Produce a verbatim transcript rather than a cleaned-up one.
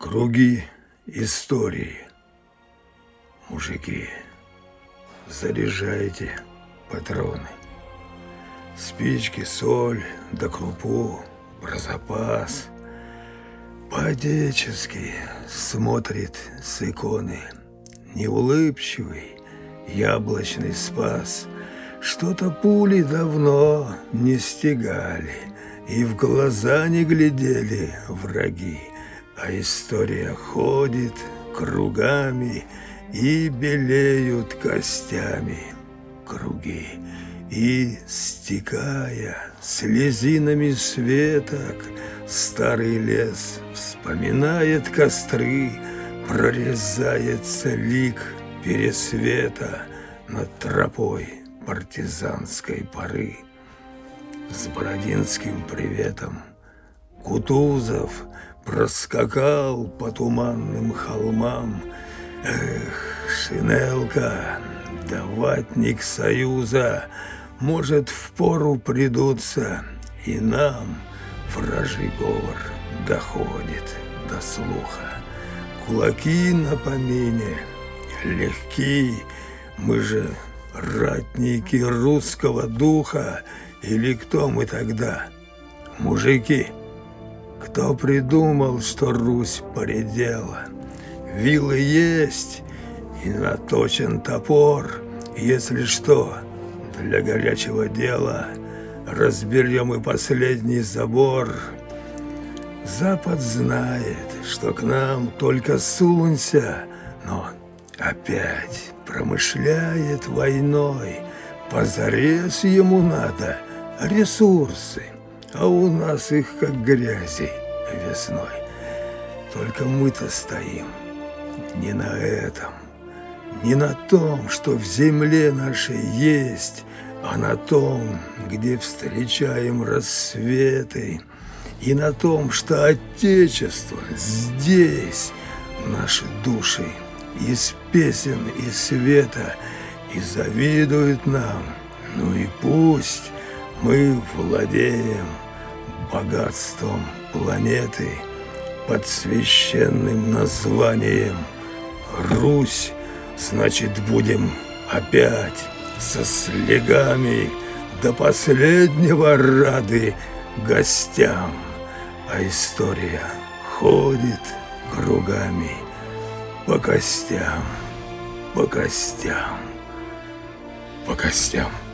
Круги истории. Мужики, заряжайте патроны. Спички, соль да крупу про запас. По-отечески смотрит с иконы неулыбчивый яблочный спас. Что-то пули давно не стегали, и в глаза не глядели враги. А история ходит кругами, и белеют костями круги. И, стекая слезинами светок, старый лес вспоминает костры, прорезается лик пересвета над тропой партизанской поры. С бородинским приветом Кутузов проскакал по туманным холмам. Эх, шинелка, да ватник союза, может, впору придутся и нам. Вражий говор доходит до слуха. Кулаки на помине легки, мы же ратники русского духа. Или кто мы тогда? Мужики, кто придумал, что Русь поредела? Вилы есть и наточен топор. Если что, для горячего дела разберем и последний забор. Запад знает, что к нам только сунься, но опять промышляет войной. Позарез ему надо ресурсы, а у нас их как грязи весной. Только мы-то стоим не на этом, не на том, что в земле нашей есть, а на том, где встречаем рассветы, и на том, что Отечество здесь. Наши души из песен и света и завидуют нам. Ну и пусть мы владеем богатством планеты под священным названием Русь, значит, будем опять со слегами до последнего рады гостям. А история ходит кругами по костям, по костям, по костям.